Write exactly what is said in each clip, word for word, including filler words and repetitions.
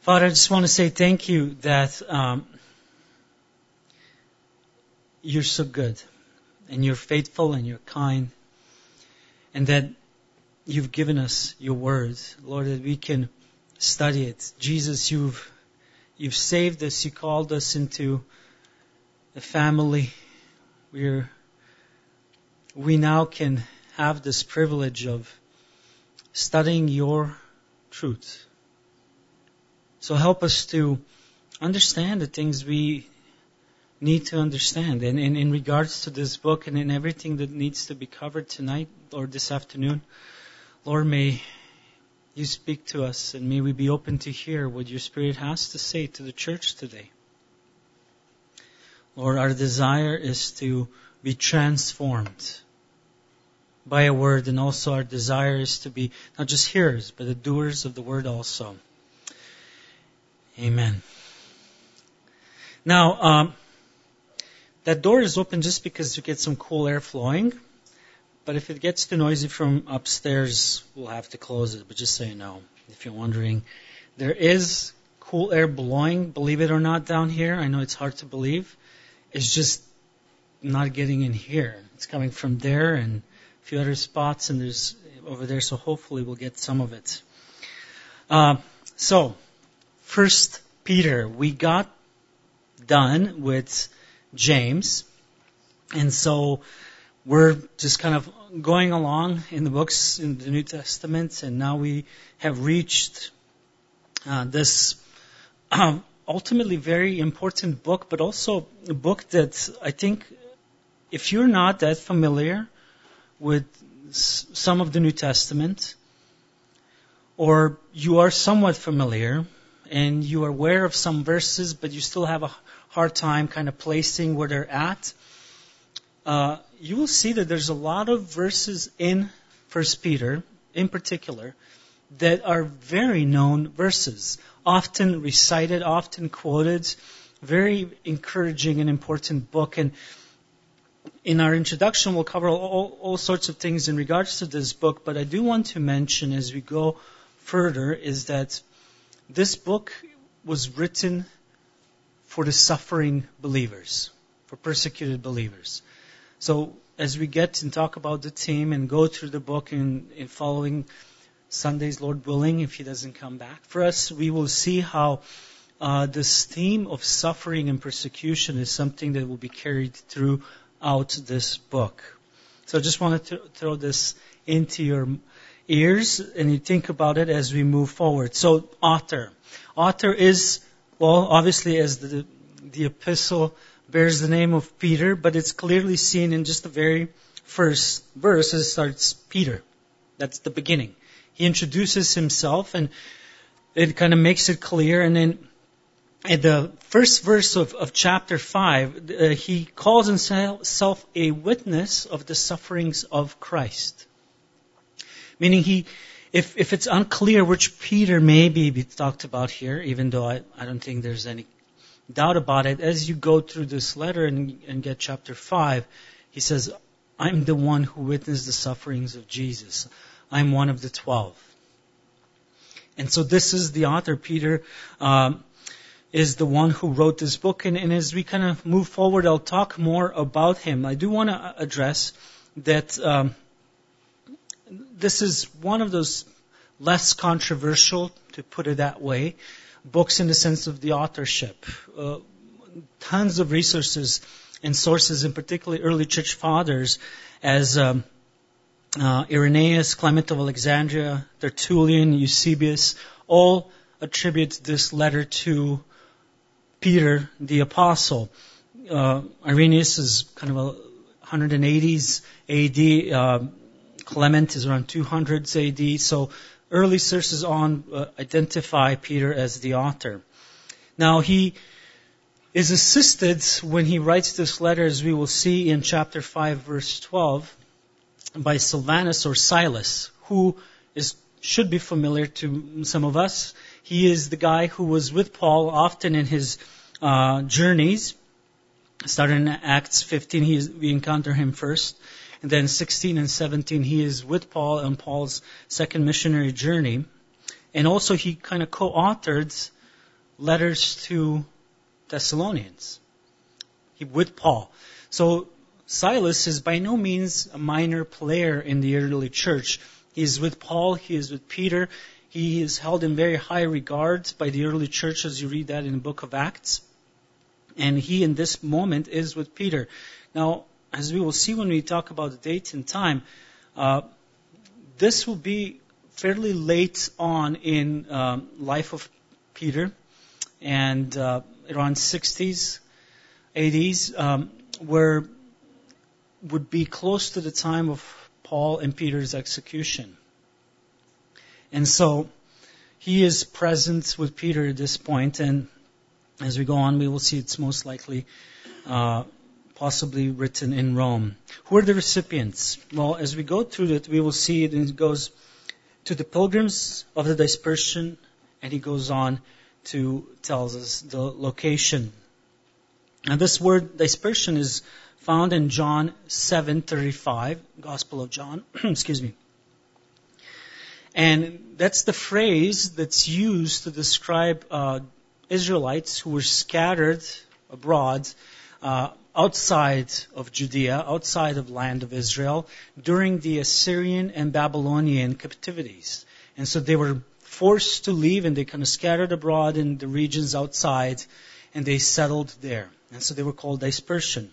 Father, I just want to say thank you that um, you're so good and you're faithful and you're kind and that you've given us your words, Lord, that we can study it. Jesus, you've you've saved us. You called us into a family where we now can have this privilege of studying your truth. So help us to understand the things we need to understand. And, and in regards to this book and in everything that needs to be covered tonight or this afternoon, Lord, may you speak to us and may we be open to hear what your Spirit has to say to the church today. Lord, our desire is to be transformed by a word, and also our desire is to be not just hearers, but the doers of the word also. Amen. Now, um, that door is open just because you get some cool air flowing. But if it gets too noisy from upstairs, we'll have to close it. But just so you know, if you're wondering, there is cool air blowing, believe it or not, down here. I know it's hard to believe. It's just not getting in here. It's coming from there and a few other spots, and there's over there. So hopefully we'll get some of it. Uh, so. First Peter, we got done with James, and so we're just kind of going along in the books in the New Testament, and now we have reached uh, this um, ultimately very important book, but also a book that I think if you're not that familiar with s- some of the New Testament, or you are somewhat familiar, and you are aware of some verses, but you still have a hard time kind of placing where they're at, uh, you will see that there's a lot of verses in First Peter, in particular, that are very known verses, often recited, often quoted, very encouraging and important book. And in our introduction, we'll cover all, all sorts of things in regards to this book, but I do want to mention as we go further is that this book was written for the suffering believers, for persecuted believers. So as we get and talk about the theme and go through the book in, in following Sundays, Lord willing, if He doesn't come back for us, we will see how uh, this theme of suffering and persecution is something that will be carried throughout this book. So I just wanted to throw this into your ears and you think about it as we move forward. So, author. Author is, well, obviously as the, the epistle bears the name of Peter, but it's clearly seen in just the very first verse as it starts Peter. That's the beginning. He introduces himself and it kind of makes it clear. And then in the first verse of, of chapter five, uh, he calls himself a witness of the sufferings of Christ. Meaning he, if if it's unclear which Peter may be talked about here, even though I, I don't think there's any doubt about it, as you go through this letter and, and get chapter five, he says, I'm the one who witnessed the sufferings of Jesus. I'm one of the twelve. And so this is the author, Peter, um, is the one who wrote this book. And, and as we kind of move forward, I'll talk more about him. I do want to address that um, this is one of those less controversial, to put it that way, books in the sense of the authorship. Uh, tons of resources and sources, in particular early church fathers, as um, uh, Irenaeus, Clement of Alexandria, Tertullian, Eusebius, all attribute this letter to Peter the Apostle. Uh, Irenaeus is kind of a one eighties A D. Uh, Clement is around two hundreds A D. So early sources on uh, identify Peter as the author. Now he is assisted when he writes this letter, as we will see in chapter five, verse twelve, by Silvanus or Silas, who is should be familiar to some of us. He is the guy who was with Paul often in his uh, journeys. Starting in Acts fifteen, he is, we encounter him first. And then sixteen and seventeen, he is with Paul on Paul's second missionary journey. And also he kind of co-authored letters to Thessalonians he, with Paul. So Silas is by no means a minor player in the early church. He is with Paul, he is with Peter. He is held in very high regard by the early church as you read that in the book of Acts. And he in this moment is with Peter. Now, as we will see when we talk about the date and time, uh, this will be fairly late on in um, life of Peter, and uh, around sixties, eighties, um, where would be close to the time of Paul and Peter's execution. And so he is present with Peter at this point, and as we go on, we will see it's most likely uh, possibly written in Rome. Who are the recipients? Well, as we go through it, we will see it, and it goes to the pilgrims of the dispersion, and he goes on to tells us the location. Now, this word dispersion is found in John seven thirty-five, Gospel of John. Excuse me. And that's the phrase that's used to describe uh, Israelites who were scattered abroad uh, outside of Judea, outside of land of Israel, during the Assyrian and Babylonian captivities. And so they were forced to leave, and they kind of scattered abroad in the regions outside, and they settled there. And so they were called dispersion.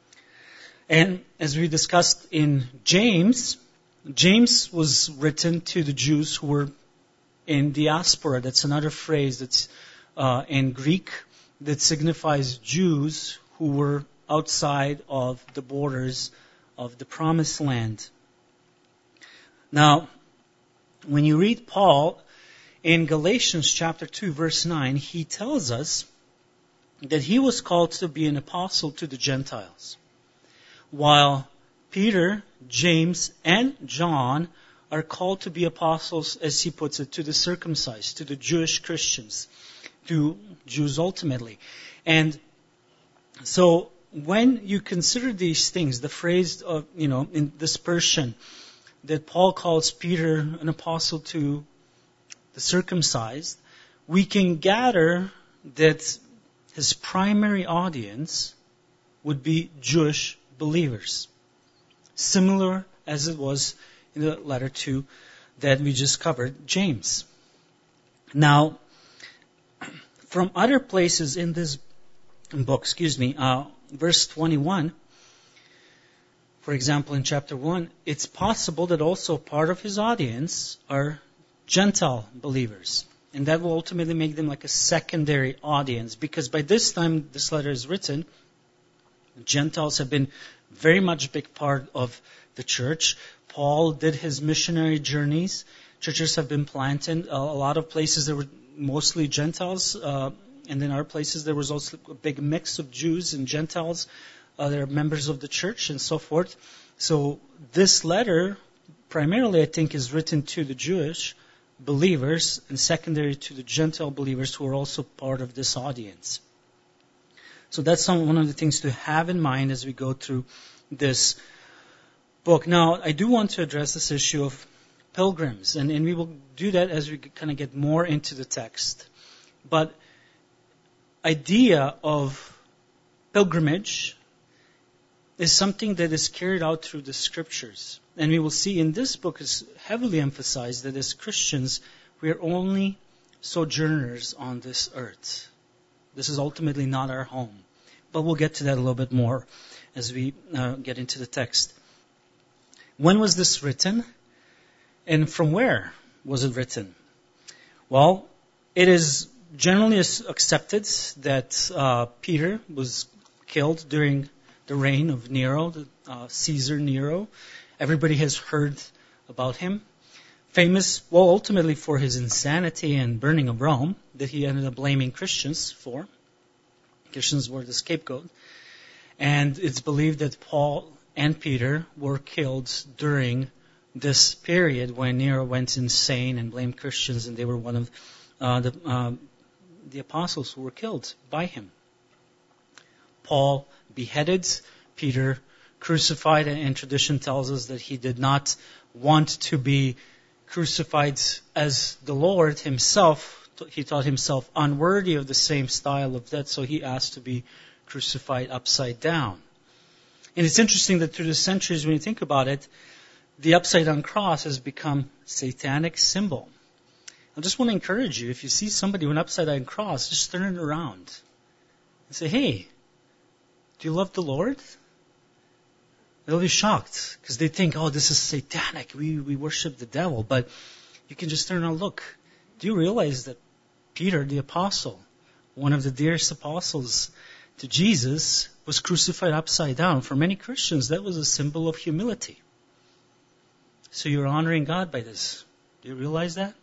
And as we discussed in James, James was written to the Jews who were in diaspora. That's another phrase that's uh, in Greek that signifies Jews who were outside of the borders of the Promised Land. Now, when you read Paul in Galatians chapter two, verse nine, he tells us that he was called to be an apostle to the Gentiles, while Peter, James, and John are called to be apostles, as he puts it, to the circumcised, to the Jewish Christians, to Jews ultimately. And so when you consider these things, the phrase of, you know, in dispersion, that Paul calls Peter an apostle to the circumcised, we can gather that his primary audience would be Jewish believers, similar as it was in the letter to that we just covered, James. Now, from other places in this book, excuse me, uh, verse twenty-one, for example, in chapter one, it's possible that also part of his audience are Gentile believers. And that will ultimately make them like a secondary audience, because by this time this letter is written, Gentiles have been very much a big part of the church. Paul did his missionary journeys. Churches have been planted. A lot of places there were mostly Gentiles, uh, and in our places there was also a big mix of Jews and Gentiles. Uh, they're members of the church and so forth. So this letter, primarily I think, is written to the Jewish believers and secondary to the Gentile believers who are also part of this audience. So that's some, one of the things to have in mind as we go through this book. Now, I do want to address this issue of pilgrims, and, and we will do that as we kind of get more into the text. But idea of pilgrimage is something that is carried out through the scriptures. And we will see in this book is heavily emphasized that as Christians, we are only sojourners on this earth. This is ultimately not our home. But we'll get to that a little bit more as we uh, get into the text. When was this written? And from where was it written? Well, it is generally accepted that uh, Peter was killed during the reign of Nero, the, uh, Caesar Nero. Everybody has heard about him. Famous, well, ultimately for his insanity and burning of Rome, that he ended up blaming Christians for. Christians were the scapegoat. And it's believed that Paul and Peter were killed during this period when Nero went insane and blamed Christians, and they were one of uh, the, uh, the apostles who were killed by him. Paul beheaded, Peter crucified, and tradition tells us that he did not want to be crucified as the Lord himself he thought himself unworthy of the same style of death, so he asked to be crucified upside down. And it's interesting that through the centuries, when you think about it, the upside down cross has become a satanic symbol. I just want to encourage you, if you see somebody with an upside down cross, just turn it around and say, hey, do you love the Lord? They'll be shocked because they think, oh, this is satanic. We, we worship the devil. But you can just turn and look. Do you realize that Peter, the apostle, one of the dearest apostles to Jesus, was crucified upside down? For many Christians, that was a symbol of humility. So you're honoring God by this. Do you realize that?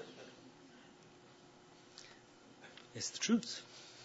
It's the truth.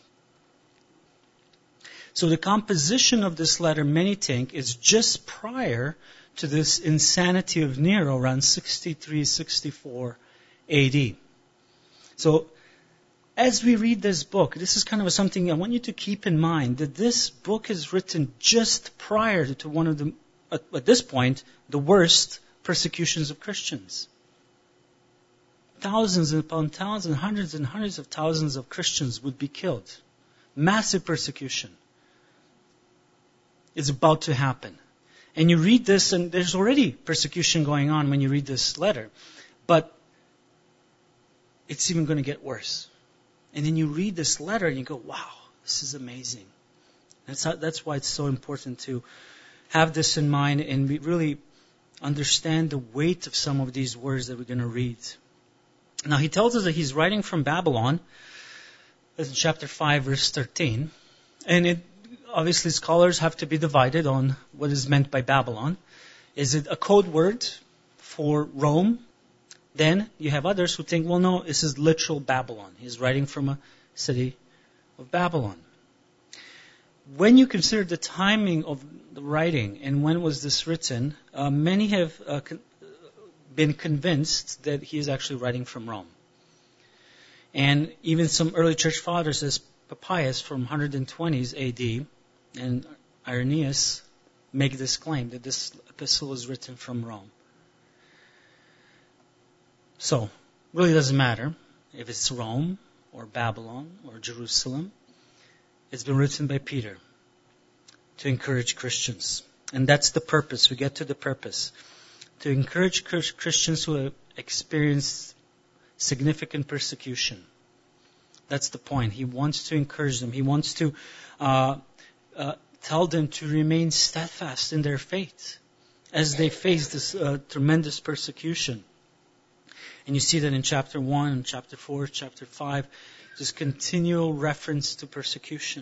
So the composition of this letter, many think, is just prior to this insanity of Nero around sixty-three, sixty-four A D. So as we read this book, this is kind of something I want you to keep in mind, that this book is written just prior to one of the, at, at this point, the worst persecutions of Christians. Thousands upon thousands, hundreds and hundreds of thousands of Christians would be killed. Massive persecution is about to happen. And you read this, and there's already persecution going on when you read this letter. But it's even going to get worse. And then you read this letter and you go, wow, this is amazing. That's how, that's why it's so important to have this in mind and be, really understand the weight of some of these words that we're going to read. Now he tells us that he's writing from Babylon. That's in chapter five, verse thirteen. And it, obviously scholars have to be divided on what is meant by Babylon. Is it a code word for Rome? Then you have others who think, well, no, this is literal Babylon. He's writing from a city of Babylon. When you consider the timing of the writing and when was this written, uh, many have uh, con- been convinced that he is actually writing from Rome. And even some early church fathers, as Papias from one twenties A D and Irenaeus, make this claim that this epistle was written from Rome. So, really doesn't matter if it's Rome or Babylon or Jerusalem. It's been written by Peter to encourage Christians. And that's the purpose. We get to the purpose. To encourage Christians who have experienced significant persecution. That's the point. He wants to encourage them. He wants to uh, uh, tell them to remain steadfast in their faith as they face this uh, tremendous persecution. And you see that in chapter one, chapter four, chapter five, just continual reference to persecution.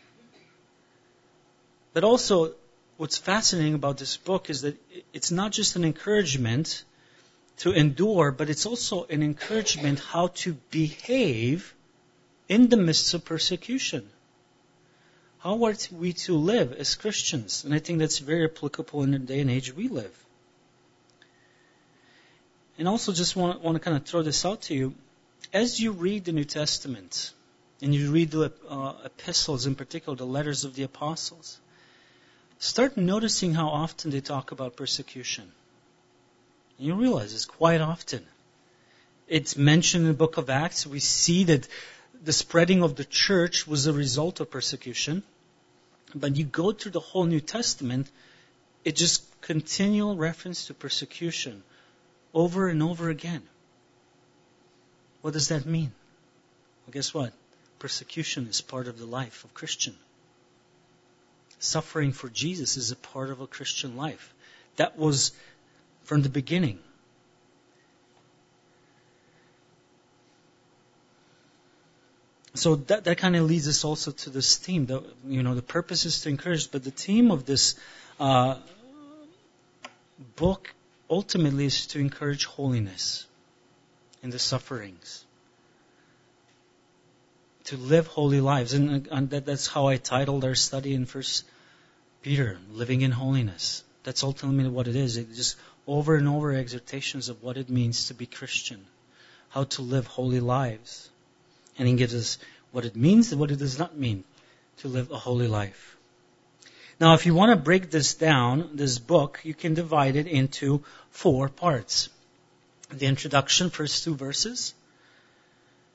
But also, what's fascinating about this book is that it's not just an encouragement to endure, but it's also an encouragement how to behave in the midst of persecution. How are we to live as Christians? And I think that's very applicable in the day and age we live. And also just want, want to kind of throw this out to you. As you read the New Testament, and you read the uh, epistles, in particular the letters of the apostles, start noticing how often they talk about persecution. And you realize it's quite often. It's mentioned in the book of Acts. We see that the spreading of the church was a result of persecution. But you go through the whole New Testament, it just continual reference to persecution over and over again. What does that mean? Well, guess what? Persecution is part of the life of Christian. Suffering for Jesus is a part of a Christian life. That was from the beginning. So that, that kind of leads us also to this theme. The, you know, the purpose is to encourage, but the theme of this uh, book ultimately is to encourage holiness in the sufferings. To live holy lives. And, and that, that's how I titled our study in First Peter, Living in Holiness. That's ultimately what it is. It just over and over exhortations of what it means to be Christian. How to live holy lives. And he gives us what it means and what it does not mean to live a holy life. Now, if you want to break this down, this book, you can divide it into four parts. The introduction, first two verses.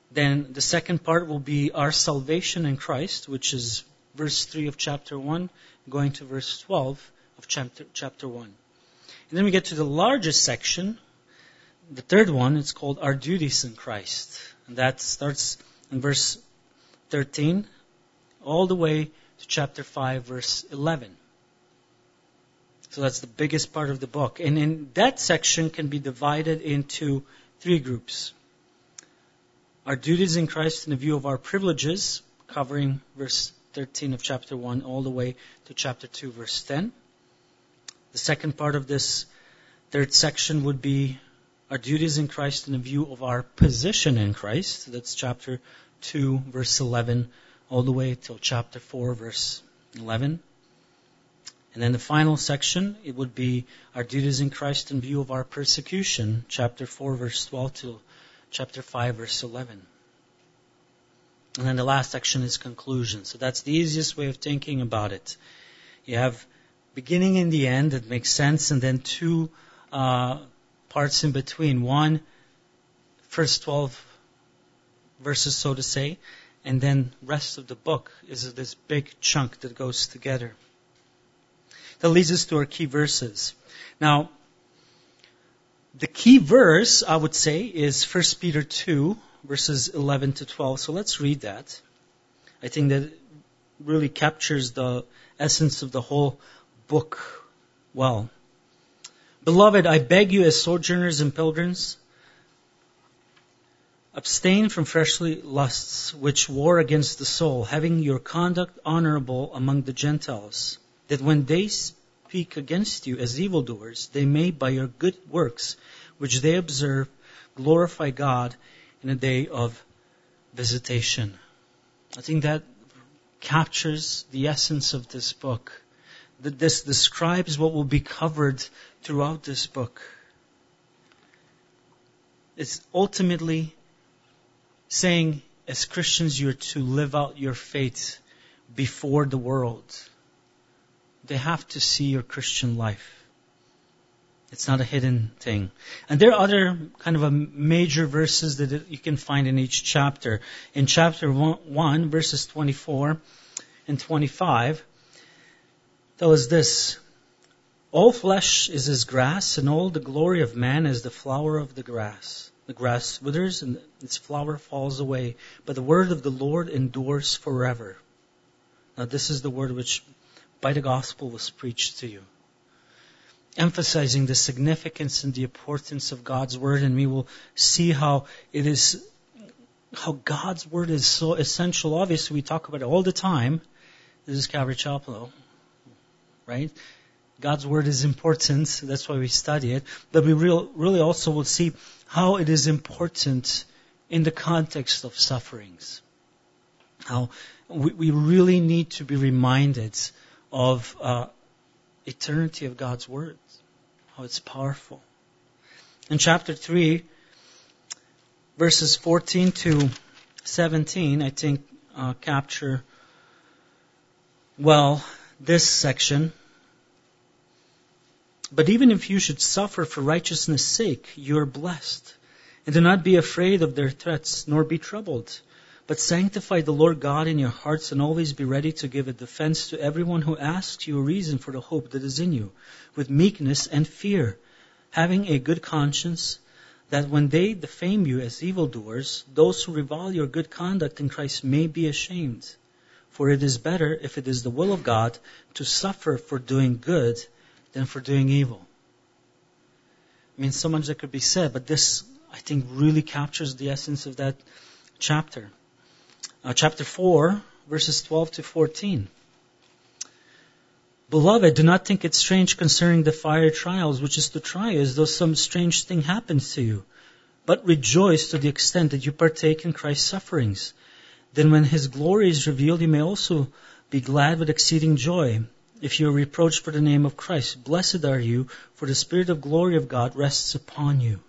Then the second part will be our salvation in Christ, which is verse three of chapter one, going to verse twelve of chapter, chapter one. And then we get to the largest section, the third one. It's called our duties in Christ. And that starts in verse thirteen all the way to chapter five, verse eleven. So that's the biggest part of the book. And in that section can be divided into three groups. Our duties in Christ in the view of our privileges, covering verse thirteen of chapter one all the way to chapter two, verse ten. The second part of this third section would be our duties in Christ in the view of our position in Christ. That's chapter two, verse eleven, all the way till chapter four, verse eleven. And then the final section, it would be our duties in Christ in view of our persecution, chapter four, verse twelve till chapter five, verse eleven. And then the last section is conclusion. So that's the easiest way of thinking about it. You have beginning and the end that makes sense, and then two uh, parts in between. One, first twelve verses, so to say, and then rest of the book is this big chunk that goes together. That leads us to our key verses. Now, the key verse, I would say, is First Peter two, verses eleven to twelve. So let's read that. I think that really captures the essence of the whole book well. Beloved, I beg you as sojourners and pilgrims, abstain from fleshly lusts which war against the soul, having your conduct honorable among the Gentiles, that when they speak against you as evildoers, they may by your good works, which they observe, glorify God in a day of visitation. I think that captures the essence of this book. That this describes what will be covered throughout this book. It's ultimately saying, as Christians, you're to live out your faith before the world. They have to see your Christian life. It's not a hidden thing. And there are other kind of a major verses that you can find in each chapter. In chapter one, verses twenty-four and twenty-five, tell us this: all flesh is as grass, and all the glory of man is the flower of the grass. The grass withers and its flower falls away, but the word of the Lord endures forever. Now this is the word which by the gospel was preached to you. Emphasizing the significance and the importance of God's word, and we will see how it is, how God's word is so essential. Obviously, we talk about it all the time. This is Calvary Chapel, right? God's word is important. That's why we study it. But we real, really also will see how it is important in the context of sufferings. How we, we really need to be reminded of uh, eternity of God's word, how it's powerful. In chapter three, verses fourteen to seventeen, I think uh, capture well this section. But even if you should suffer for righteousness' sake, you are blessed. And do not be afraid of their threats, nor be troubled. But sanctify the Lord God in your hearts, and always be ready to give a defense to everyone who asks you a reason for the hope that is in you, with meekness and fear, having a good conscience, that when they defame you as evildoers, those who revile your good conduct in Christ may be ashamed. For it is better, if it is the will of God, to suffer for doing good than for doing evil. I mean, so much that could be said, but this, I think, really captures the essence of that chapter. Uh, chapter four, verses twelve to fourteen. Beloved, do not think it strange concerning the fiery trials, which is to try you as though some strange thing happens to you. But rejoice to the extent that you partake in Christ's sufferings. Then when His glory is revealed, you may also be glad with exceeding joy. If you are reproached for the name of Christ, blessed are you, for the Spirit of glory of God rests upon you.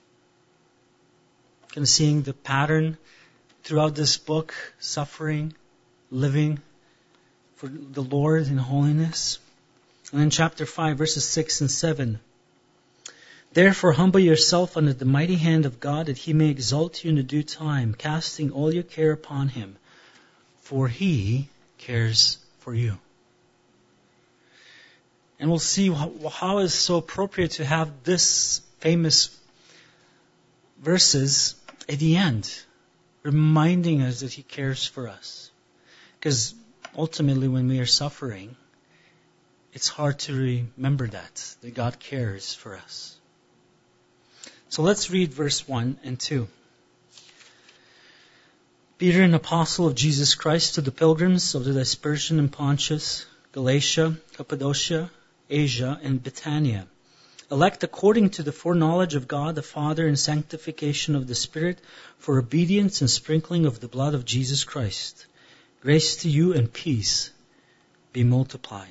Kind of seeing the pattern throughout this book, suffering, living for the Lord in holiness. And in chapter five, verses six and seven, Therefore humble yourself under the mighty hand of God, that he may exalt you in the due time, casting all your care upon him, for he cares for you. And we'll see how, how it's so appropriate to have this famous verses at the end, reminding us that he cares for us. Because ultimately when we are suffering, it's hard to remember that, that God cares for us. So let's read verse one and two. Peter, an apostle of Jesus Christ, to the pilgrims of the dispersion in Pontus, Galatia, Cappadocia, Asia, and Bithynia, elect according to the foreknowledge of God the Father and sanctification of the Spirit, for obedience and sprinkling of the blood of Jesus Christ. Grace to you and peace be multiplied.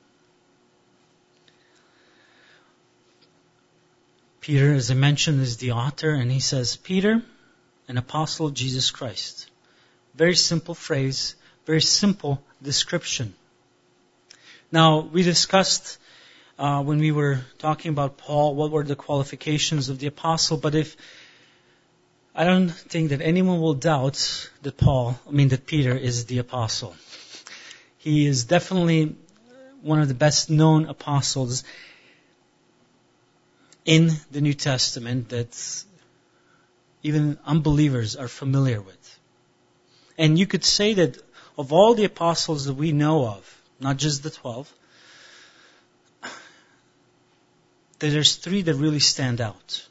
Peter, as I mentioned, is the author, and he says, Peter, an apostle of Jesus Christ. Very simple phrase, very simple description. Now, we discussed uh, when we were talking about Paul, what were the qualifications of the apostle, but if I don't think that anyone will doubt that Paul, I mean that Peter is the apostle. He is definitely one of the best known apostles in the New Testament that even unbelievers are familiar with. And you could say that of all the apostles that we know of, not just the twelve, that there's three that really stand out.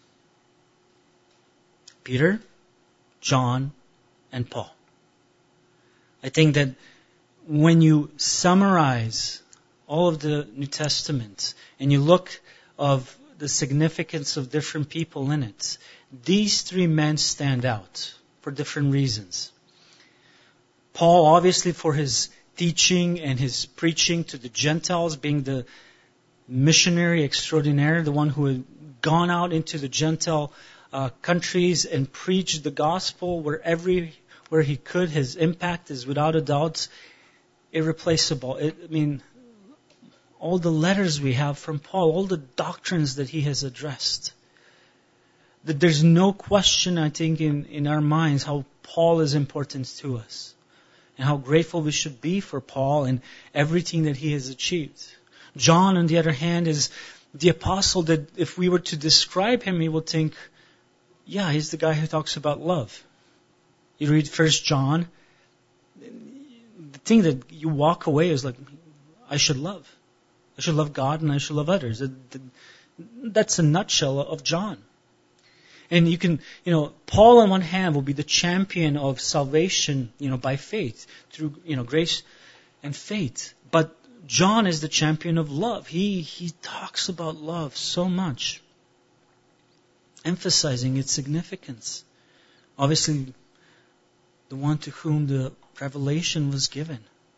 Peter, John, and Paul. I think that when you summarize all of the New Testament and you look of the significance of different people in it, these three men stand out for different reasons. Paul, obviously, for his teaching and his preaching to the Gentiles, being the missionary extraordinaire, the one who had gone out into the Gentile uh, countries and preached the gospel wherever where he could. His impact is without a doubt irreplaceable. It, I mean, all the letters we have from Paul, all the doctrines that he has addressed. That there's no question, I think, in, in our minds how Paul is important to us. And how grateful we should be for Paul and everything that he has achieved. John, on the other hand, is the apostle that if we were to describe him, we would think, yeah, he's the guy who talks about love. You read First John, the thing that you walk away is like, I should love. I should love God and I should love others. That's a nutshell of John. And you can, you know, Paul on one hand will be the champion of salvation, you know, by faith, through, you know, grace and faith. But John is the champion of love. He, he talks about love so much, emphasizing its significance. Obviously, the one to whom the revelation was given.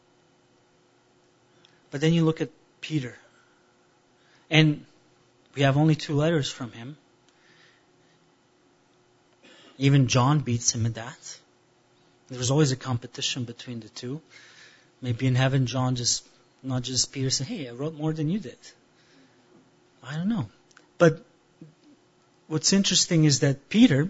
But then you look at Peter. And we have only two letters from him. Even John beats him at that. There's always a competition between the two. Maybe in heaven, John just, not just Peter saying, hey, I wrote more than you did. I don't know. But what's interesting is that Peter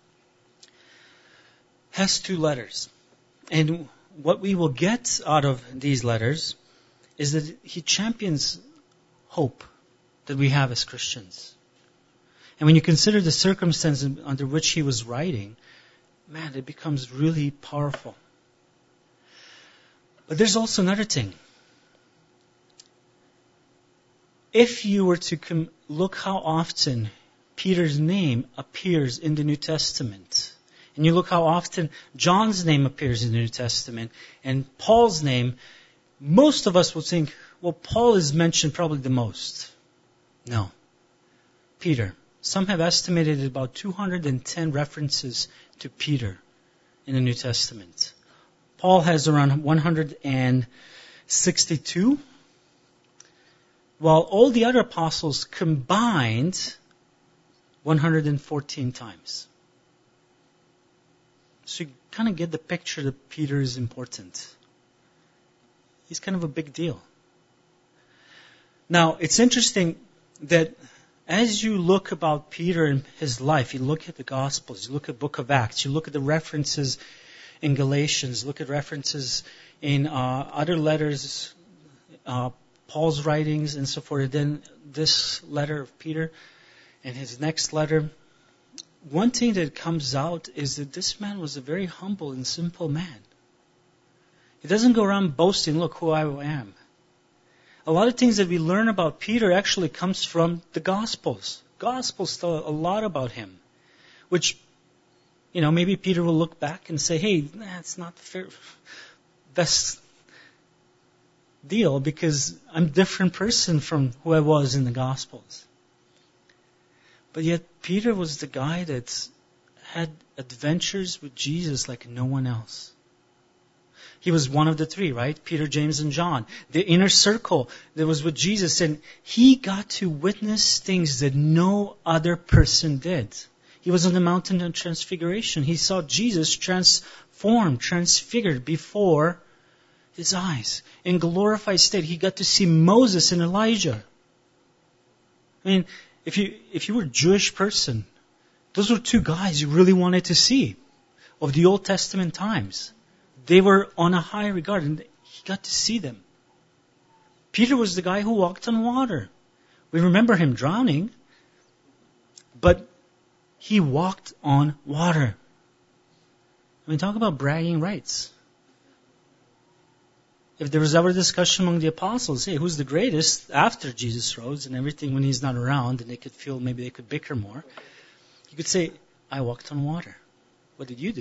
has two letters. And what we will get out of these letters is that he champions hope that we have as Christians. And when you consider the circumstances under which he was writing, man, it becomes really powerful. But there's also another thing. If you were to com- look how often Peter's name appears in the New Testament, and you look how often John's name appears in the New Testament, and Paul's name, most of us will think, well, Paul is mentioned probably the most. No. Peter. Some have estimated about two hundred ten references to Peter in the New Testament. Paul has around one hundred sixty-two, while all the other apostles combined one hundred fourteen times. So you kind of get the picture that Peter is important. He's kind of a big deal. Now, it's interesting that as you look about Peter and his life, you look at the Gospels, you look at the book of Acts, you look at the references in Galatians, look at references in uh, other letters, uh, Paul's writings and so forth, then this letter of Peter and his next letter, one thing that comes out is that this man was a very humble and simple man. He doesn't go around boasting, look who I am. A lot of things that we learn about Peter actually comes from the Gospels. Gospels tell a lot about him, which, you know, maybe Peter will look back and say, hey, that's not the fair, best deal because I'm a different person from who I was in the Gospels. But yet Peter was the guy that had adventures with Jesus like no one else. He was one of the three, right? Peter, James, and John. The inner circle that was with Jesus. And he got to witness things that no other person did. He was on the mountain of transfiguration. He saw Jesus transformed, transfigured before his eyes. In glorified state, he got to see Moses and Elijah. I mean, if you if you were a Jewish person, those were two guys you really wanted to see of the Old Testament times. They were on a high regard, and he got to see them. Peter was the guy who walked on water. We remember him drowning, but he walked on water. I mean, talk about bragging rights. If there was ever a discussion among the apostles, hey, who's the greatest after Jesus rose and everything when he's not around, and they could feel maybe they could bicker more, you could say, I walked on water. What did you do?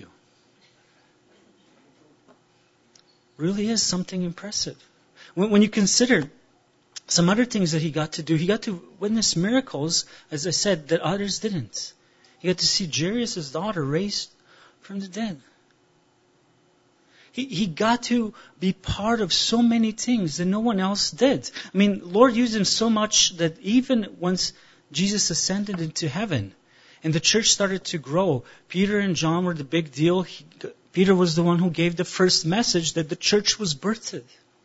Really is something impressive. When, when you consider some other things that he got to do, he got to witness miracles, as I said, that others didn't. He got to see Jairus' daughter raised from the dead. He, he got to be part of so many things that no one else did. I mean, Lord used him so much that even once Jesus ascended into heaven and the church started to grow, Peter and John were the big deal. He, Peter was the one who gave the first message that the church was birthed.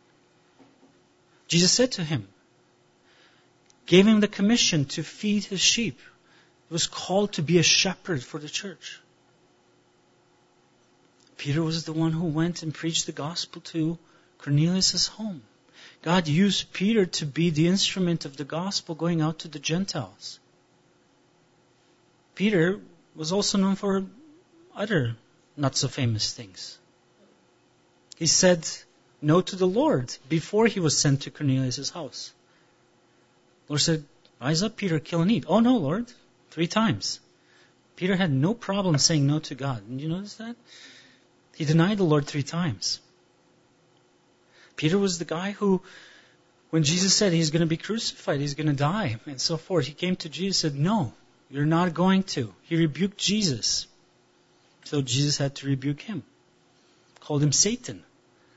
Jesus said to him, gave him the commission to feed his sheep. He was called to be a shepherd for the church. Peter was the one who went and preached the gospel to Cornelius' home. God used Peter to be the instrument of the gospel going out to the Gentiles. Peter was also known for other not so famous things. He said no to the Lord before he was sent to Cornelius' house. The Lord said, rise up, Peter, kill and eat. Oh no, Lord. Three times. Peter had no problem saying no to God. Did you notice that? He denied the Lord three times. Peter was the guy who, when Jesus said he's going to be crucified, he's going to die, and so forth, he came to Jesus and said, no, you're not going to. He rebuked Jesus. So Jesus had to rebuke him. Called him Satan.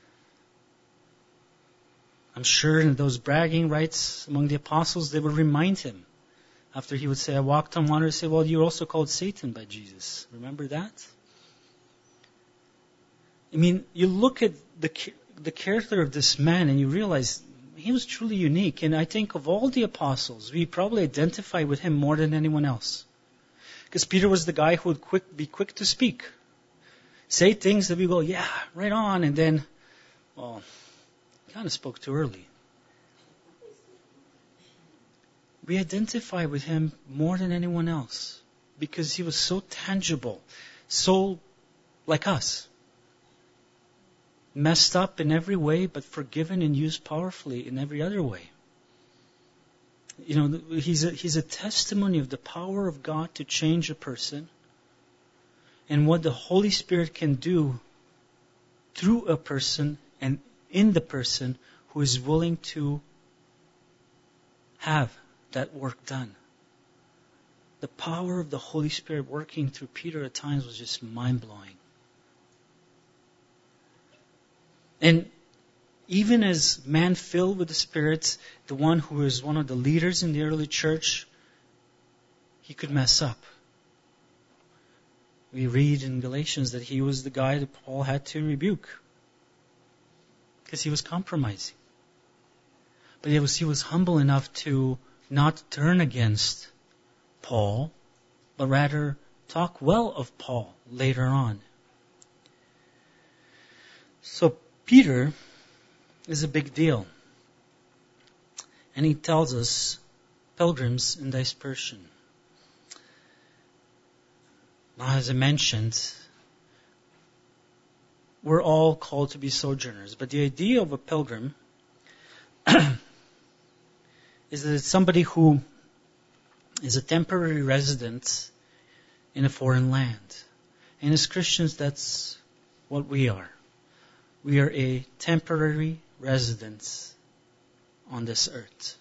I'm sure in those bragging rights among the apostles, they would remind him. After he would say, I walked on water, and say, well, you're also called Satan by Jesus. Remember that? I mean, you look at the the character of this man and you realize he was truly unique. And I think of all the apostles, we probably identify with him more than anyone else. Because Peter was the guy who would quick, be quick to speak. Say things that we go, yeah, right on. And then, well, kind of spoke too early. We identify with him more than anyone else. Because he was so tangible. So like us. Messed up in every way, but forgiven and used powerfully in every other way. You know, he's a, he's a testimony of the power of God to change a person and what the Holy Spirit can do through a person and in the person who is willing to have that work done. The power of the Holy Spirit working through Peter at times was just mind-blowing. And even as man filled with the Spirit, the one who was one of the leaders in the early church, he could mess up. We read in Galatians that he was the guy that Paul had to rebuke. Because he was compromising. But he was, he was humble enough to not turn against Paul, but rather talk well of Paul later on. So Peter is a big deal. And he tells us, pilgrims in dispersion. Now, as I mentioned, we're all called to be sojourners. But the idea of a pilgrim is that it's somebody who is a temporary resident in a foreign land. And as Christians, that's what we are. We are a temporary resident on this earth.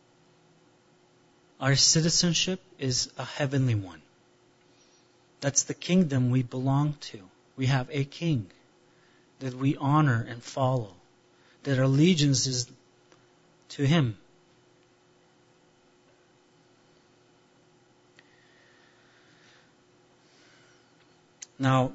Our citizenship is a heavenly one. That's the kingdom we belong to. We have a king that we honor and follow, that our allegiance is to him. Now,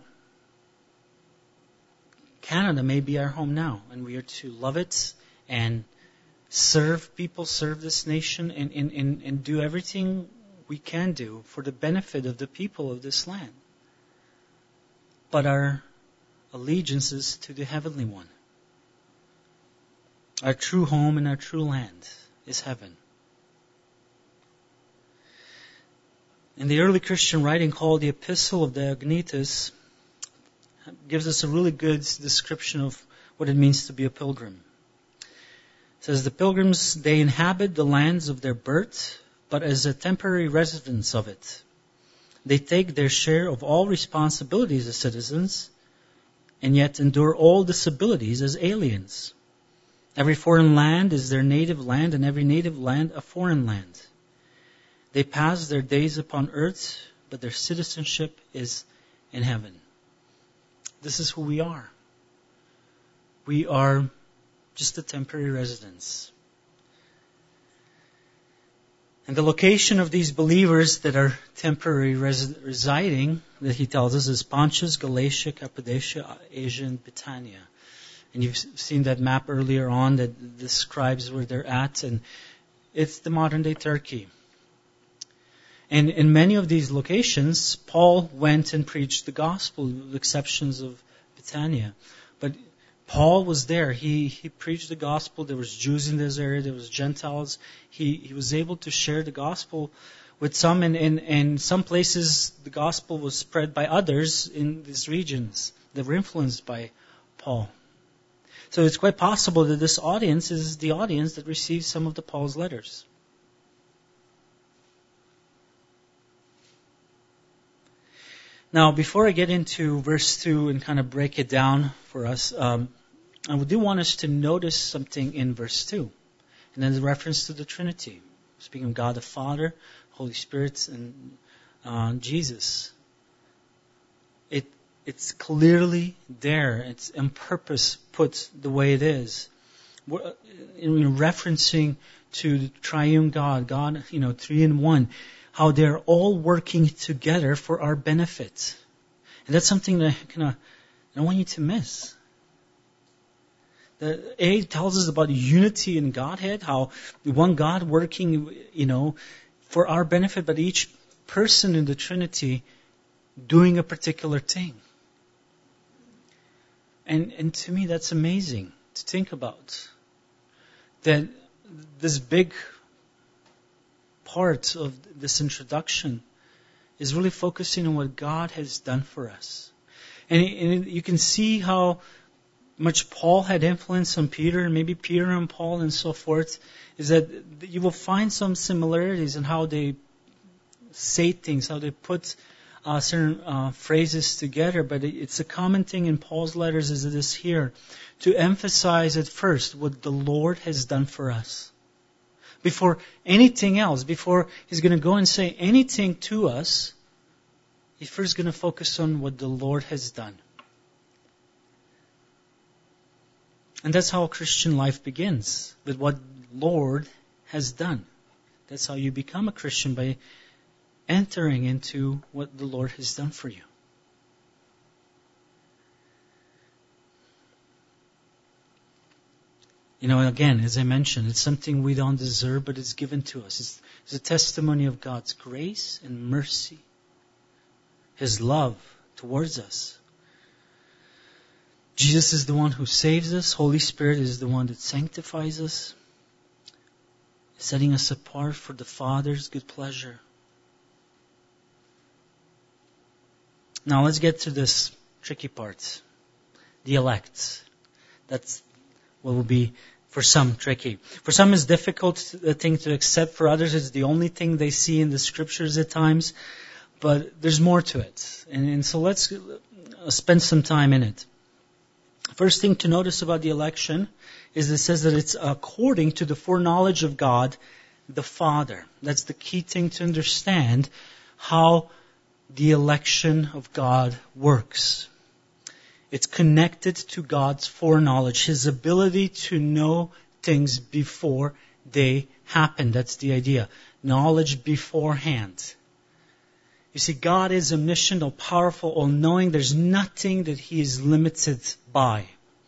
Canada may be our home now, and we are to love it and serve people, serve this nation, and, and, and, and do everything we can do for the benefit of the people of this land. But our allegiance is to the heavenly one. Our true home and our true land is heaven. In the early Christian writing called the Epistle of Diognetus, gives us a really good description of what it means to be a pilgrim. It says, the pilgrims, they inhabit the lands of their birth, but as a temporary residence of it. They take their share of all responsibilities as citizens, and yet endure all disabilities as aliens. Every foreign land is their native land, and every native land a foreign land. They pass their days upon earth, but their citizenship is in heaven. This is who we are. We are just a temporary residence. And the location of these believers that are temporary res- residing, that he tells us, is Pontus, Galatia, Cappadocia, Asia, and Bithynia. And you've seen that map earlier on that describes where they're at, and it's the modern-day Turkey. And in many of these locations, Paul went and preached the gospel, with exceptions of Bithynia. But Paul was there. He he preached the gospel. There was Jews in this area. There was Gentiles. He he was able to share the gospel with some. And in, in some places, the gospel was spread by others in these regions that were influenced by Paul. So it's quite possible that this audience is the audience that received some of the Paul's letters. Now, before I get into verse two and kind of break it down for us, um, I do want us to notice something in verse two. And then the reference to the Trinity. Speaking of God the Father, Holy Spirit, and uh, Jesus. It It's clearly there. It's on purpose put the way it is. We're, in referencing to the triune God, God, you know, three in one. How they're all working together for our benefit. And that's something that I, kinda, I don't want you to miss. The A tells us about unity in Godhead, how the one God working, you know, for our benefit, but each person in the Trinity doing a particular thing. And and to me that's amazing to think about. That this big part of this introduction is really focusing on what God has done for us. And, and you can see how much Paul had influence on Peter, and maybe Peter and Paul and so forth, is that you will find some similarities in how they say things, how they put uh, certain uh, phrases together. But it's a common thing in Paul's letters as it is here, to emphasize at first what the Lord has done for us. Before anything else, before he's going to go and say anything to us, he's first going to focus on what the Lord has done. And that's how Christian life begins, with what Lord has done. That's how you become a Christian, by entering into what the Lord has done for you. You know, again, as I mentioned, it's something we don't deserve, but it's given to us. It's, it's a testimony of God's grace and mercy, His love towards us. Jesus is the one who saves us. Holy Spirit is the one that sanctifies us, setting us apart for the Father's good pleasure. Now let's get to this tricky part. The elect. That's what will be for some tricky. For some it's difficult a thing to accept. For others it's the only thing they see in the scriptures at times. But there's more to it. And, and so let's spend some time in it. First thing to notice about the election is it says that it's according to the foreknowledge of God, the Father. That's the key thing to understand how the election of God works. It's connected to God's foreknowledge, His ability to know things before they happen. That's the idea. Knowledge beforehand. You see, God is omniscient, all powerful, all knowing. There's nothing that He is limited by.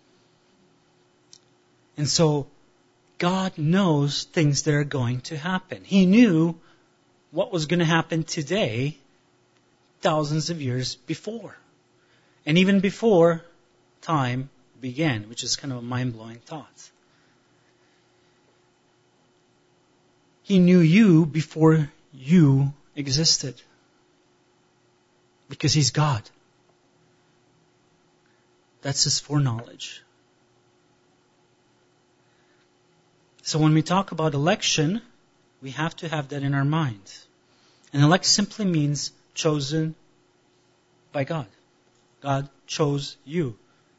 And so, God knows things that are going to happen. He knew what was going to happen today thousands of years before. And even before time began, which is kind of a mind-blowing thought. He knew you before you existed. Because He's God. That's His foreknowledge. So when we talk about election, we have to have that in our mind. And elect simply means chosen by God. God chose you.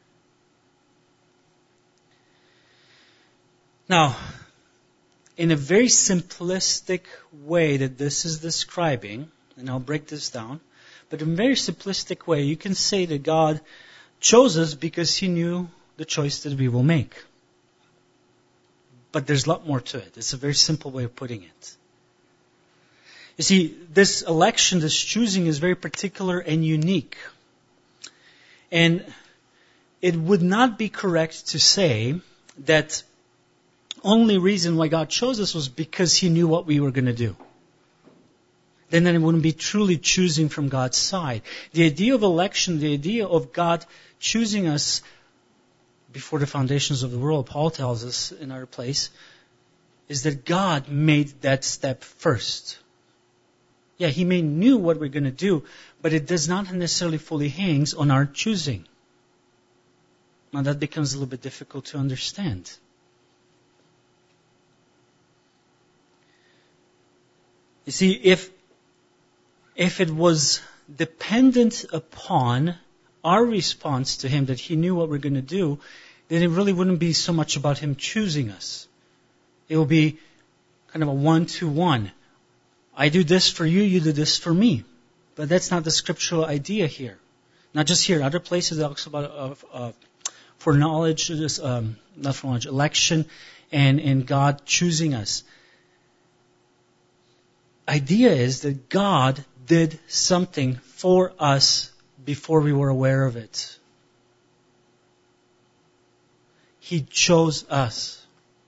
Now, in a very simplistic way that this is describing, and I'll break this down, but in a very simplistic way, you can say that God chose us because He knew the choice that we will make. But there's a lot more to it. It's a very simple way of putting it. You see, this election, this choosing is very particular and unique. And it would not be correct to say that only reason why God chose us was because He knew what we were going to do. Then, then it wouldn't be truly choosing from God's side. The idea of election, the idea of God choosing us before the foundations of the world, Paul tells us in our place, is that God made that step first. Yeah, He may knew what we're going to do, but it does not necessarily fully hangs on our choosing. Now that becomes a little bit difficult to understand. You see, if if it was dependent upon our response to Him, that He knew what we're going to do, then it really wouldn't be so much about Him choosing us. It will be kind of a one-to-one. I do this for you, you do this for me. But that's not the scriptural idea here. Not just here. Other places it talks about uh, uh, foreknowledge, um, not foreknowledge, election, and, and God choosing us. Idea is that God did something for us before we were aware of it. He chose us.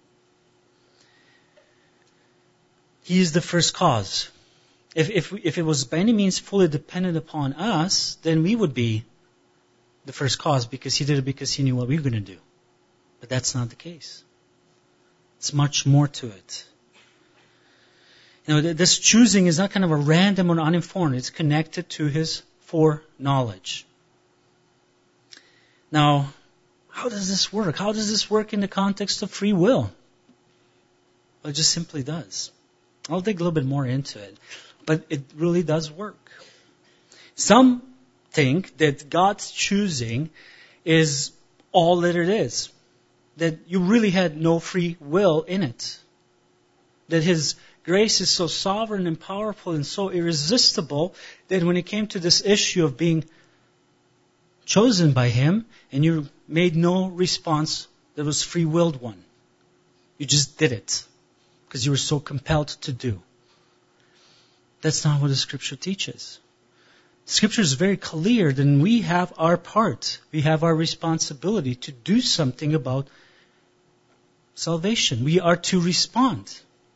He is the first cause. If, if, if it was by any means fully dependent upon us, then we would be the first cause because He did it because He knew what we were going to do. But that's not the case. It's much more to it. You know, this choosing is not kind of a random or uninformed. It's connected to His foreknowledge. Now, how does this work? How does this work in the context of free will? Well, it just simply does. I'll dig a little bit more into it. But it really does work. Some think that God's choosing is all that it is. That you really had no free will in it. That His grace is so sovereign and powerful and so irresistible that when it came to this issue of being chosen by Him, and you made no response that was free-willed one. You just did it because you were so compelled to do. That's not what the Scripture teaches. Scripture is very clear that we have our part. We have our responsibility to do something about salvation. We are to respond.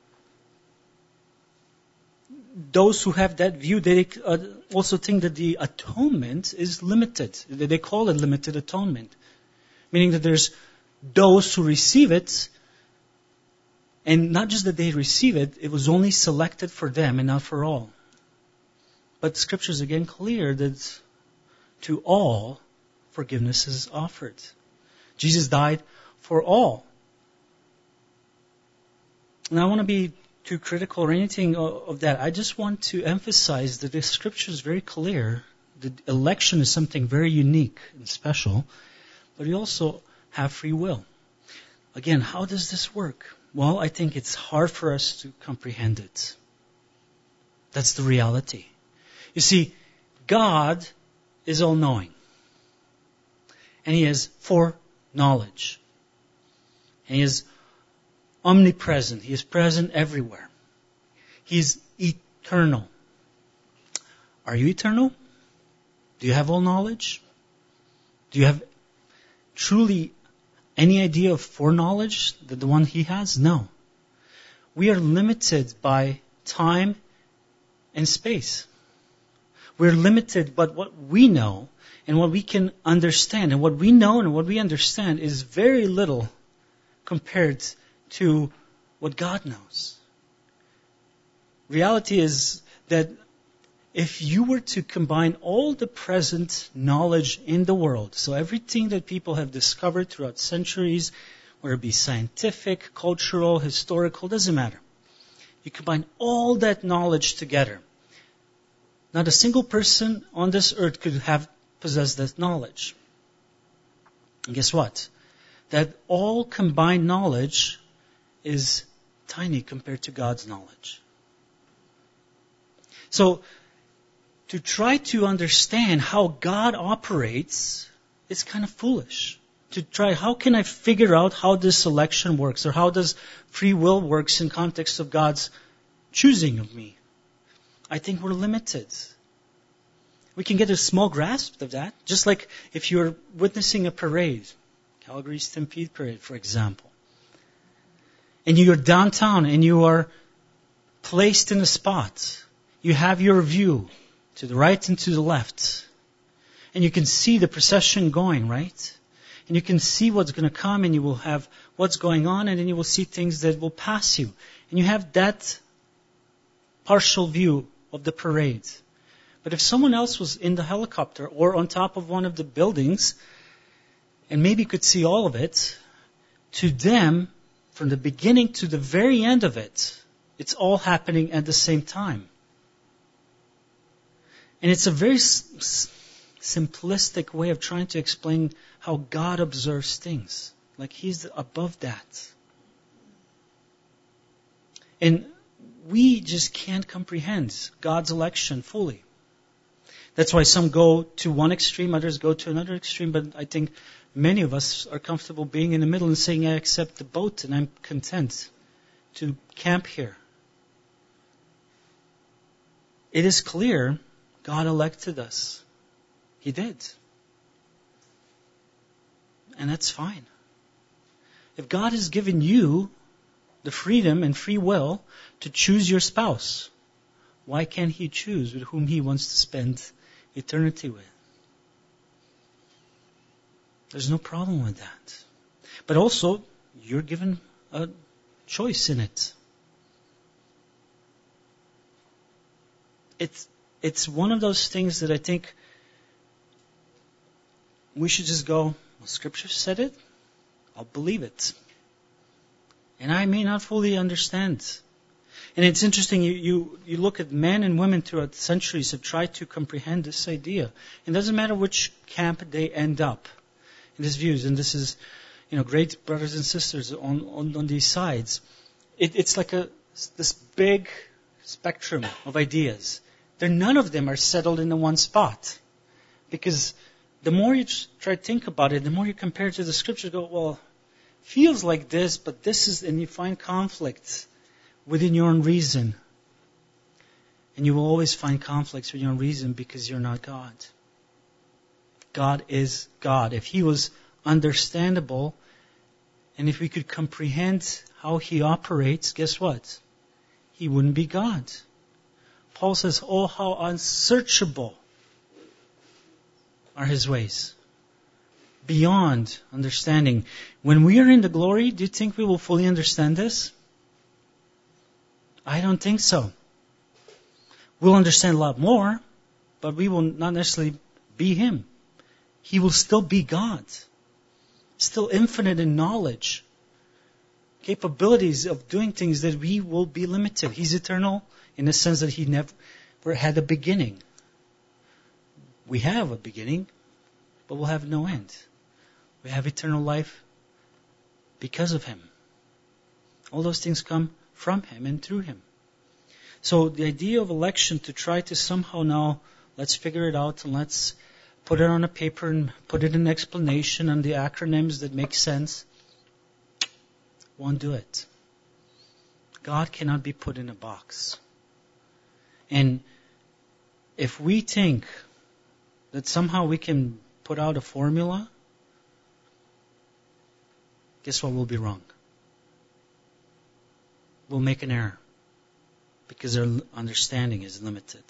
Those who have that view, they uh, also think that the atonement is limited. They call it limited atonement. Meaning that there's those who receive it, and not just that they receive it, it was only selected for them and not for all. But Scripture is again clear that to all, forgiveness is offered. Jesus died for all. And I want to be too critical or anything of that. I just want to emphasize that the Scripture is very clear. The election is something very unique and special, but you also have free will. Again, how does this work? Well, I think it's hard for us to comprehend it. That's the reality. You see, God is all-knowing. And He has foreknowledge. And He is omnipresent. He is present everywhere. He is eternal. Are you eternal? Do you have all knowledge? Do you have truly any idea of foreknowledge that the one He has? No. We are limited by time and space. We're limited by what we know and what we can understand. And what we know and what we understand is very little compared to what God knows. Reality is that if you were to combine all the present knowledge in the world, so everything that people have discovered throughout centuries, whether it be scientific, cultural, historical, doesn't matter. You combine all that knowledge together. Not a single person on this earth could have possessed that knowledge. And guess what? That all combined knowledge is tiny compared to God's knowledge. So, to try to understand how God operates is kind of foolish. To try, how can I figure out how this election works, or how does free will works in context of God's choosing of me? I think we're limited. We can get a small grasp of that, just like if you're witnessing a parade, Calgary Stampede Parade, for example. And you're downtown and you are placed in a spot. You have your view to the right and to the left. And you can see the procession going, right? And you can see what's going to come, and you will have what's going on, and then you will see things that will pass you. And you have that partial view of the parade. But if someone else was in the helicopter or on top of one of the buildings and maybe could see all of it, to them, from the beginning to the very end of it, it's all happening at the same time. And it's a very s- simplistic way of trying to explain how God observes things. Like He's above that. And we just can't comprehend God's election fully. That's why some go to one extreme, others go to another extreme, but I think many of us are comfortable being in the middle and saying, I accept the boat and I'm content to camp here. It is clear God elected us. He did. And that's fine. If God has given you the freedom and free will to choose your spouse, why can't He choose with whom He wants to spend eternity with? There's no problem with that. But also, you're given a choice in it. It's, it's one of those things that I think we should just go, well, Scripture said it, I'll believe it. And I may not fully understand. And it's interesting, you, you, you look at men and women throughout the centuries have tried to comprehend this idea. It doesn't matter which camp they end up in these views. And this is, you know, great brothers and sisters on, on, on these sides. It, it's like a this big spectrum of ideas. There, none of them are settled in the one spot. Because the more you try to think about it, the more you compare it to the Scripture, go, well, feels like this, but this is, and you find conflicts within your own reason. And you will always find conflicts with your own reason because you're not God. God is God. If He was understandable, And if we could comprehend how He operates, guess what? He wouldn't be God. Paul says, oh, how unsearchable are His ways. Beyond understanding. When we are in the glory, do you think we will fully understand this? I don't think so. We'll understand a lot more, but we will not necessarily be Him. He will still be God. Still infinite in knowledge. Capabilities of doing things that we will be limited. He's eternal in the sense that He never had a beginning. We have a beginning, but we'll have no end. We have eternal life because of Him. All those things come from Him and through Him. So the idea of election to try to somehow now, let's figure it out and let's put it on a paper and put it in explanation and the acronyms that make sense, won't do it. God cannot be put in a box. And if we think that somehow we can put out a formula, guess what? We'll be wrong. We'll make an error because our understanding is limited.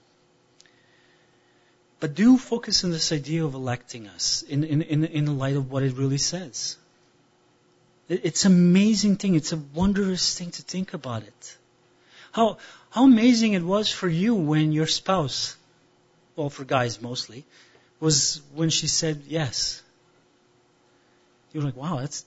But do focus on this idea of electing us in, in, in, in the light of what it really says. It, it's an amazing thing. It's a wondrous thing to think about it. How, how amazing it was for you when your spouse, well, for guys mostly, was when she said yes. You were like, wow, that's,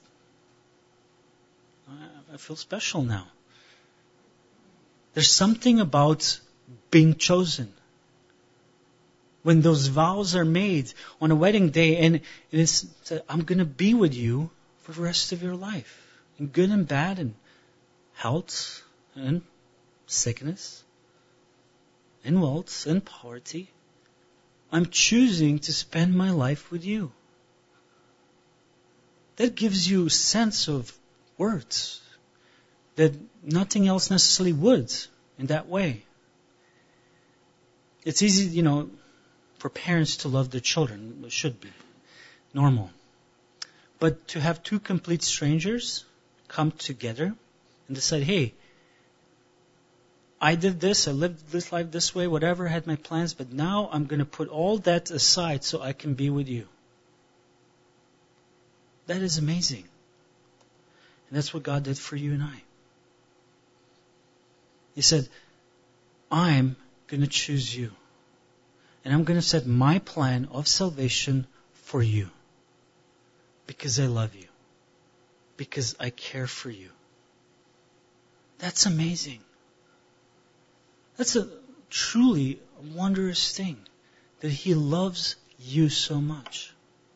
I, I feel special now. There's something about being chosen. When those vows are made on a wedding day and, and it's, I'm going to be with you for the rest of your life. In good and bad and health and sickness and wealth and poverty. I'm choosing to spend my life with you. That gives you a sense of words that nothing else necessarily would in that way. It's easy, you know, for parents to love their children. It should be normal. But to have two complete strangers come together and decide, hey, I did this, I lived this life this way, whatever, had my plans, but now I'm going to put all that aside so I can be with you. That is amazing. And that's what God did for you and I. He said, I'm going to choose you. And I'm going to set my plan of salvation for you. Because I love you. Because I care for you. That's amazing. That's a truly wondrous thing. That He loves you so much.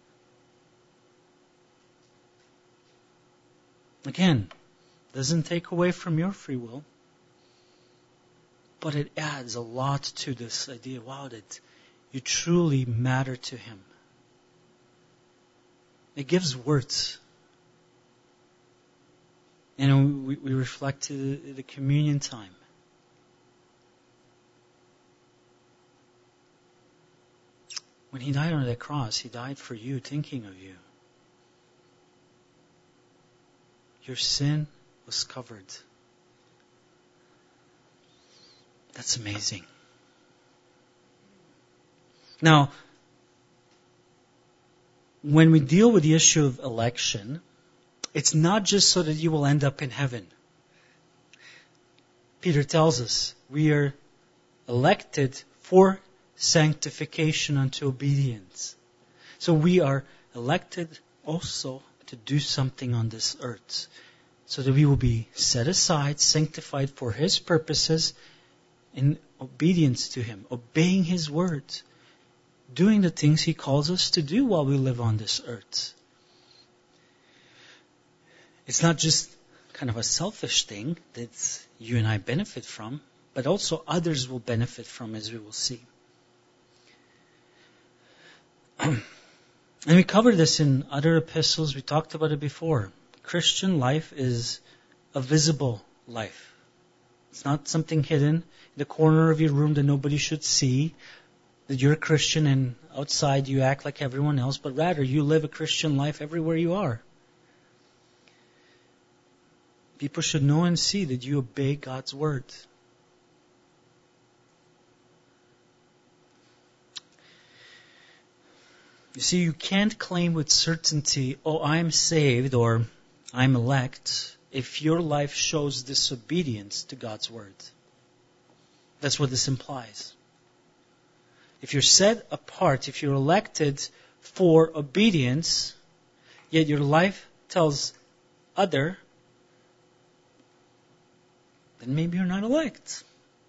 Again, doesn't take away from your free will. But it adds a lot to this idea. Wow, that you truly matter to Him. It gives words. And we, we reflect to the, the communion time. When He died on that cross, He died for you, thinking of you. Your sin was covered. That's amazing. Now, when we deal with the issue of election, it's not just so that you will end up in heaven. Peter tells us we are elected for sanctification unto obedience. So we are elected also to do something on this earth, so that we will be set aside, sanctified for His purposes, in obedience to Him, obeying His words, doing the things He calls us to do while we live on this earth. It's not just kind of a selfish thing that you and I benefit from, but also others will benefit from, as we will see. And we covered this in other epistles. We talked about it before. Christian life is a visible life. It's not something hidden in the corner of your room that nobody should see, that you're a Christian and outside you act like everyone else, but rather you live a Christian life everywhere you are. People should know and see that you obey God's word. You see, you can't claim with certainty, oh, I'm saved or I'm elect, if your life shows disobedience to God's word. That's what this implies. If you're set apart, if you're elected for obedience, yet your life tells other, then maybe you're not elect.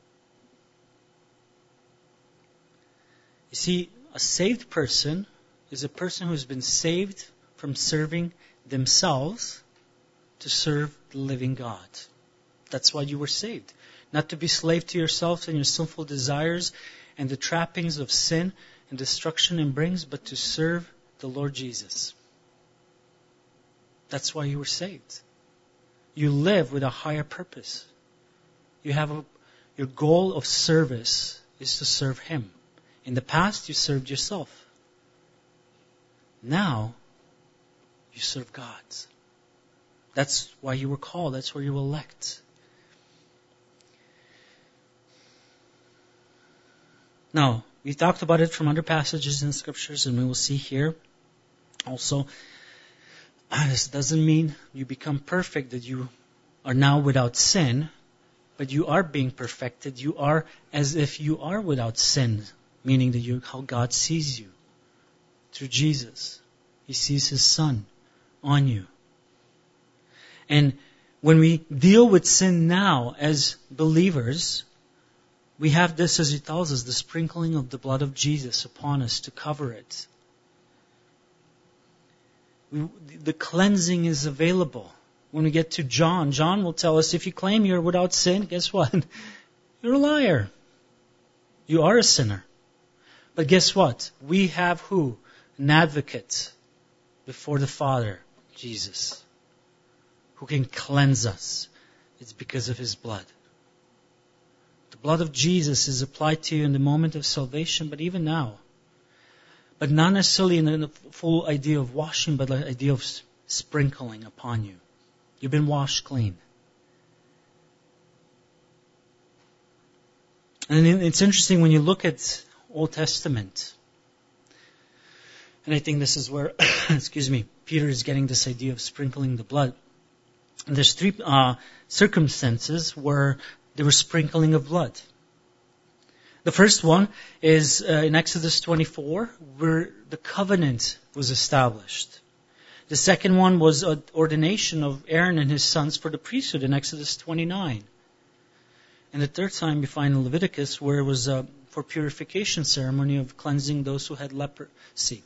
You see, a saved person is a person who's been saved from serving themselves to serve the living God. That's why you were saved. Not to be slave to yourself and your sinful desires and the trappings of sin and destruction it brings, but to serve the Lord Jesus. That's why you were saved. You live with a higher purpose. You have a, your goal of service is to serve Him. In the past, you served yourself. Now, you serve God. That's why you were called. That's why you were elect. Now, we talked about it from other passages in Scriptures, and we will see here also. This doesn't mean you become perfect, that you are now without sin, but you are being perfected. You are as if you are without sin, meaning that you how God sees you through Jesus. He sees His Son on you. And when we deal with sin now as believers, we have this, as He tells us, the sprinkling of the blood of Jesus upon us to cover it. We, the cleansing is available. When we get to John, John will tell us, if you claim you're without sin, guess what? You're a liar. You are a sinner. But guess what? We have who? An advocate before the Father, Jesus, who can cleanse us. It's because of His blood. The blood of Jesus is applied to you in the moment of salvation, but even now. But not necessarily in the full idea of washing, but the idea of sprinkling upon you. You've been washed clean. And it's interesting when you look at Old Testament. And I think this is where, excuse me, Peter is getting this idea of sprinkling the blood. And there's three uh, circumstances where there was sprinkling of blood. The first one is uh, in Exodus twenty-four, where the covenant was established. The second one was an ordination of Aaron and his sons for the priesthood in Exodus twenty-nine. And the third time we find in Leviticus, where it was a for purification ceremony of cleansing those who had leprosy.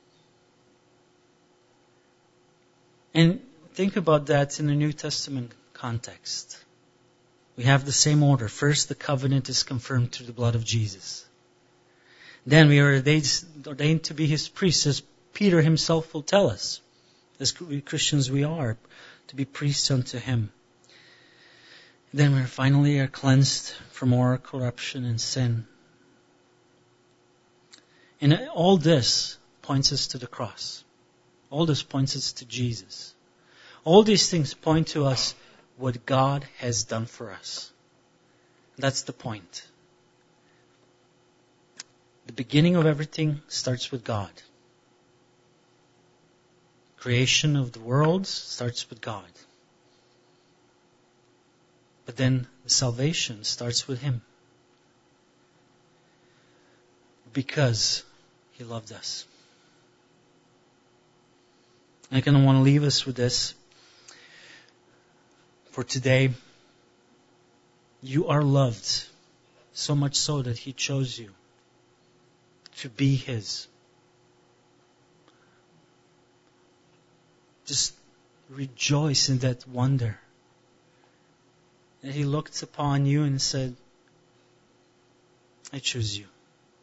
And think about that in the New Testament context. We have the same order. First, the covenant is confirmed through the blood of Jesus. Then we are ordained to be His priests, as Peter himself will tell us. As Christians we are, to be priests unto Him. Then we finally are cleansed from all corruption and sin. And all this points us to the cross. All this points us to Jesus. All these things point to us what God has done for us. That's the point. The beginning of everything starts with God. Creation of the world starts with God. But then the salvation starts with Him. Because He loved us. I kind of want to leave us with this. For today, you are loved so much so that He chose you to be His. Just rejoice in that wonder. That He looked upon you and said, I choose you.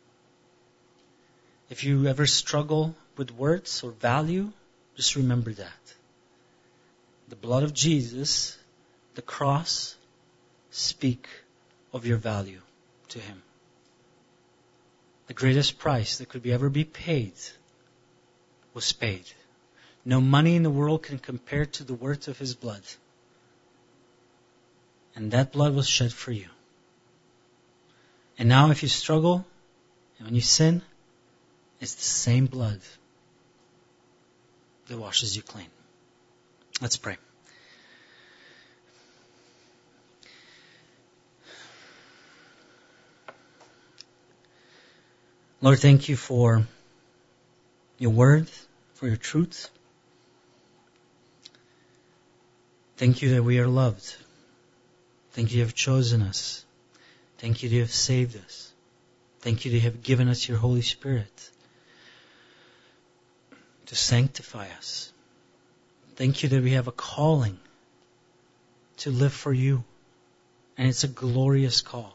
If you ever struggle with words or value, just remember that. The blood of Jesus, the cross, speak of your value to Him. The greatest price that could be ever be paid was paid. No money in the world can compare to the worth of His blood. And that blood was shed for you. And now if you struggle, and when you sin, it's the same blood that washes you clean. Let's pray. Lord, thank you for your word, for your truth. Thank you that we are loved. Thank you you have chosen us. Thank you that you have saved us. Thank you that you have given us your Holy Spirit to sanctify us. Thank you that we have a calling to live for you. And it's a glorious call.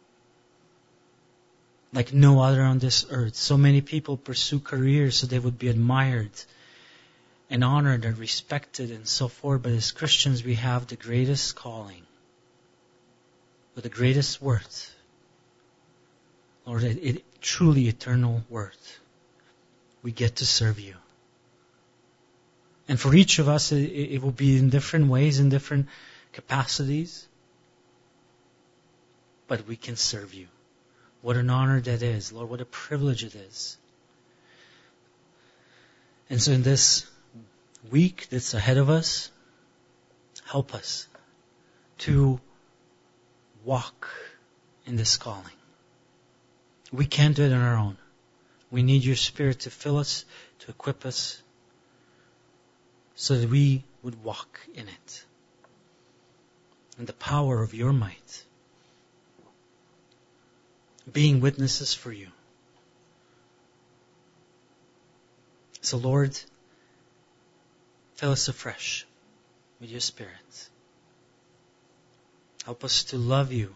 Like no other on this earth. So many people pursue careers so they would be admired and honored and respected and so forth. But as Christians, we have the greatest calling with the greatest worth. Lord, it, it truly eternal worth. We get to serve you. And for each of us, it, it will be in different ways, in different capacities. But we can serve you. What an honor that is. Lord, what a privilege it is. And so in this week that's ahead of us, help us to walk in this calling. We can't do it on our own. We need your Spirit to fill us, to equip us, so that we would walk in it. In the power of your might. Being witnesses for you. So Lord, fill us afresh with your Spirit. Help us to love you.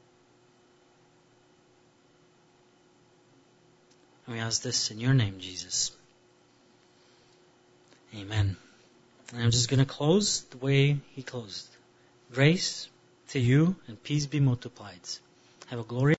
And we ask this in your name, Jesus. Amen. And I'm just going to close the way he closed. Grace to you and peace be multiplied. Have a glorious